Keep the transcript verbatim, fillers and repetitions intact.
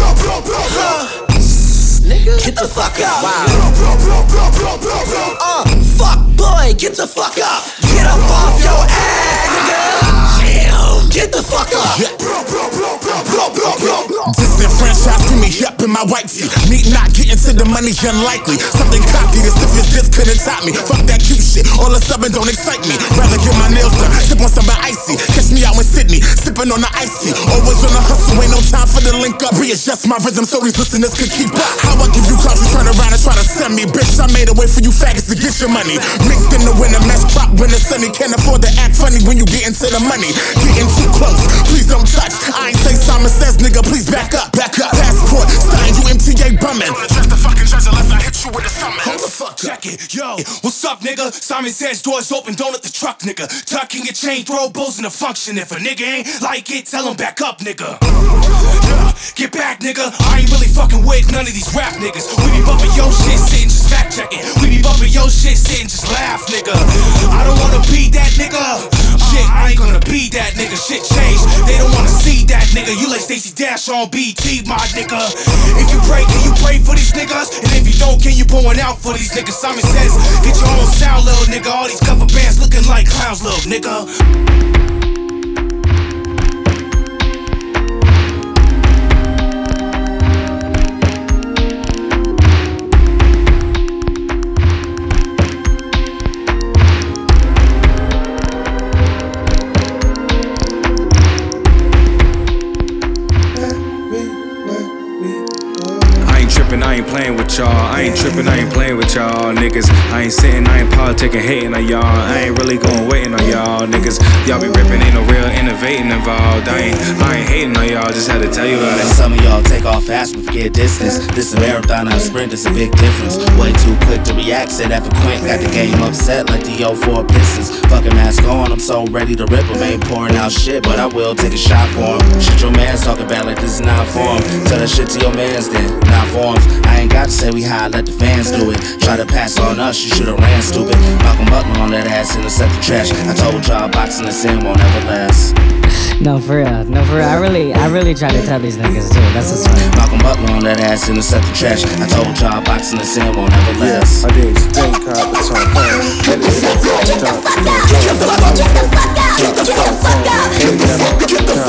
Nigga, get the fuck up. Wow. Uh, fuck boy, get the fuck up. Get up off your ass, nigga. Damn, get the fuck up. Disenfranchised to me, up in my wifey. Me not getting to the money, unlikely. Something cocky, the stiff as this couldn't top me. Fuck that cute shit, all the subbing don't excite me. Rather get my nails done, sip on something icy. Catch me out in Sydney, sipping on the icy. Always on the hustle, ain't no time for the link up. Readjust my rhythm so these listeners could keep up. How I give you clouds, you turn around and try to send me. Bitch, I made a way for you faggots to get your money. Mixed in the winter, mess crop when the sunny. Can't afford to act funny when you get into the money. Getting too close, please don't touch. I ain't say Simon Says, nigga, please back up, back up. Passport, Stein, you M T A bumming. Just the fucking treasure unless I hit you with a summon. Hold the fuck up. Check it, yo, what's up, nigga? Simon Says doors open, don't let the truck, nigga. Tucking your chain, throw bulls in the function. If a nigga ain't like it, tell him back up, nigga. Yeah, get back, nigga. I ain't really fucking with none of these rap niggas. We be bumping your shit, sitting just fact checking. We be bumping your shit, sitting just laugh, nigga. I don't wanna be that nigga. Shit, I ain't gonna be that nigga. Shit changed, they don't wanna see that nigga. You like Stacey Dash on B T, my nigga. If you pray, can you pray for these niggas? And if you don't, can you pour one out for these niggas? Simon Says, get your own sound, little nigga. All these cover bands looking like clowns, little nigga. I ain't playing with y'all, I ain't tripping, I ain't playing with y'all niggas. I ain't sitting, I ain't politicking, hating on y'all. I ain't really going waiting on y'all niggas. Y'all be ripping, ain't no real innovating involved. I ain't, I ain't hating on y'all, just had to tell you about it. Some of y'all take off fast but forget distance. This a marathon, not a sprint, it's a big difference. Way too quick to react, said that for Quint. Got the game upset like the oh four Pistons. Fucking mask on, I'm so ready to rip him. Ain't pouring out shit, but I will take a shot for him. Shit your man's talking about like this is not for him. Tell that shit to your mans then, not for him. I ain't got to say we high, let the fans do it. Try to pass on us, you should've ran stupid. Malcolm Butler on that ass in the second trash. I told y'all boxing the sin won't ever last. No, for real, no, for real. I really, I really try to tell these niggas too. That's what's funny. Malcolm Butler on that ass in the second trash. I told y'all boxing the sin won't ever last. I didn't think I would talk about it. Get the fuck out! Get the fuck out! Get the fuck out! Get the fuck out!